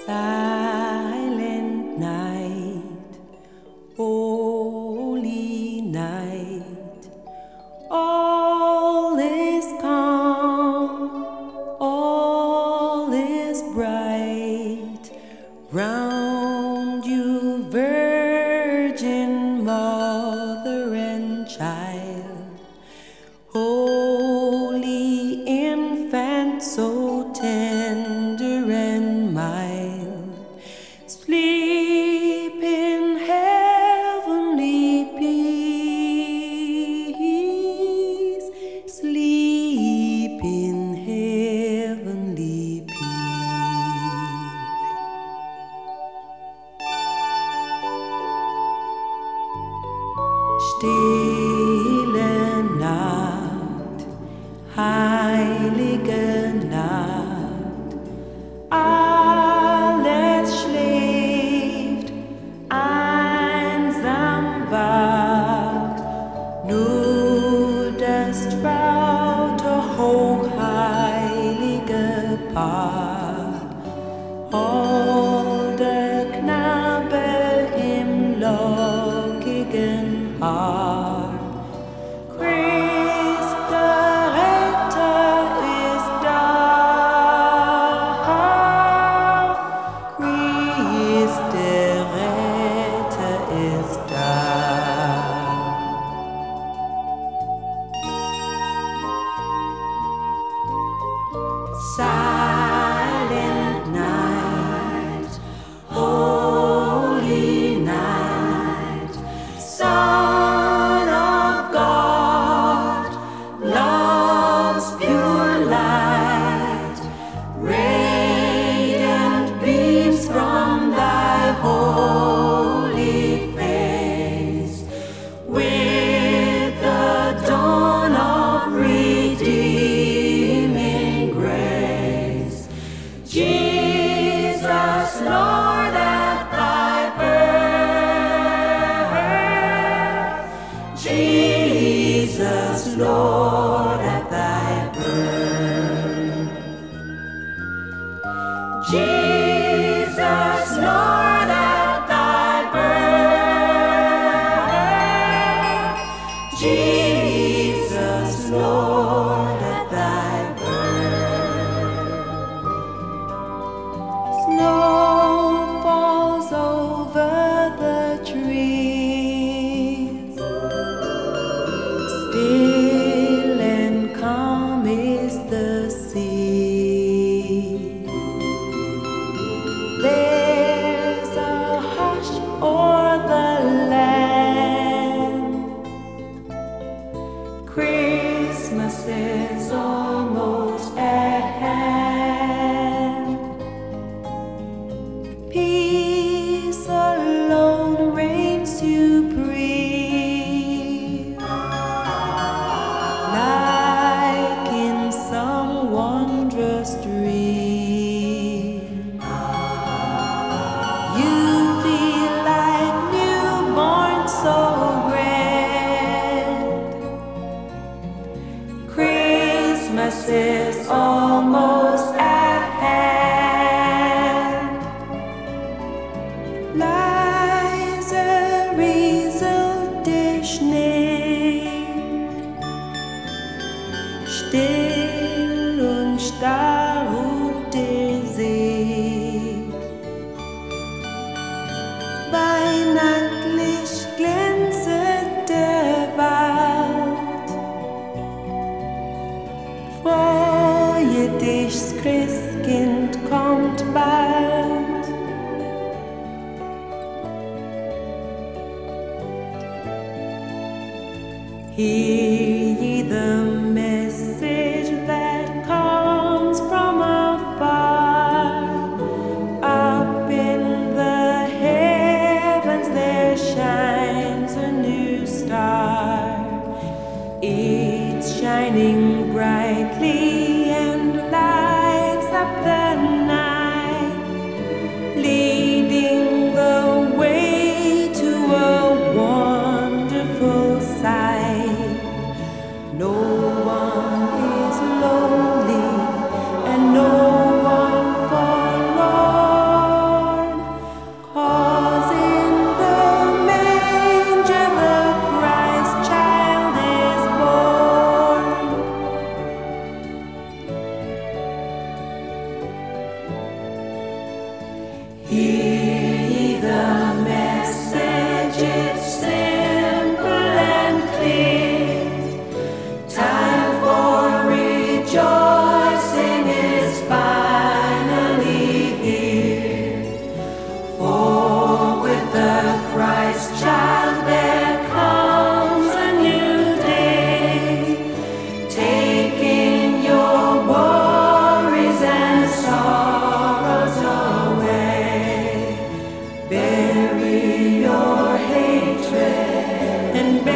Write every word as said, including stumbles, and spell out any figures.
Silent night, holy night, all is calm, all is bright, round you virgin mother and child, holy infant so tender and mild, sleep in heavenly peace, sleep in heavenly peace. Stille Nacht, heilige Nacht, alles schläft, einsam wacht, nur das traute, hochheilige Paar, holder Knabe im lockigen Haar. Christ der Retter ist da, Christ der Retter ist da. Silent night, holy night, Son of God, love's pure light, radiant beams from thy holy face, with the dawn of redeeming grace. Jesus, Lord, at thy birth, Jesus, Lord, at thy birth, Jesus, Lord, at thy birth, Jesus, Lord, at thy birth. Snow falls over the trees, still and calm is the sea. There's a hush o'er the land, Christmas is almost at hand. Peace alone reigns supreme, like in some wondrous dream. You feel like newborn, so grand. Christmas is almost at hand. Leise rieselt der Schnee, still und starr ruht der See. Weihnachtlich glänzet der Wald, freue dich, das Christkind kommt bald. Hear ye the message that comes from afar. Up in the heavens there shines a new star. It's shining brightly and lights up the night, leading the way to a wonderful sight. Hear ye the message, it's simple and clear. Time for rejoicing is finally here. For with the Christ child there comes a new day, taking your worries and sorrows away. Bury your hatred and